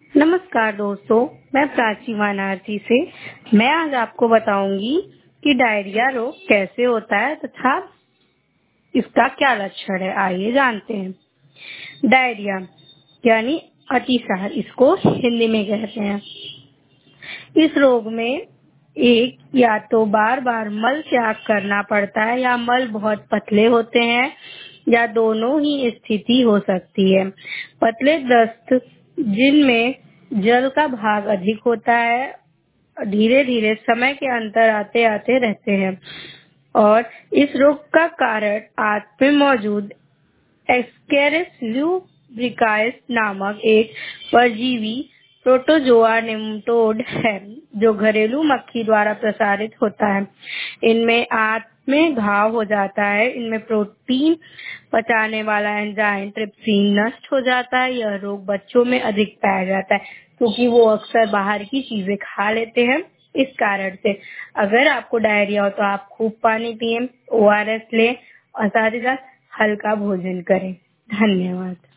नमस्कार दोस्तों, मैं प्राची वानार्थी से। मैं आज आपको बताऊंगी कि डायरिया रोग कैसे होता है तथा इसका क्या लक्षण है। आइए जानते हैं। डायरिया यानी अतिसार, इसको हिंदी में कहते हैं। इस रोग में एक या तो बार बार मल त्याग करना पड़ता है या मल बहुत पतले होते हैं या दोनों ही स्थिति हो सकती है। पतले दस्त जिनमें जल का भाग अधिक होता है, धीरे धीरे समय के अंतर आते आते रहते हैं। और इस रोग का कारण आंत में मौजूद एस्केरिस ल्यूब्रिकाइस नामक एक परजीवी प्रोटोजोआ नेमाटोड है जो घरेलू मक्खी द्वारा प्रसारित होता है। इनमें आंत में घाव हो जाता है। इनमें प्रोटीन पचाने वाला एंजाइम ट्रिप्सिन नष्ट हो जाता है। यह रोग बच्चों में अधिक पाया जाता है क्योंकि वो अक्सर बाहर की चीजें खा लेते हैं। इस कारण से अगर आपको डायरिया हो तो आप खूब पानी पिएं, ORS लें और साथ ही साथ हल्का भोजन करें। धन्यवाद।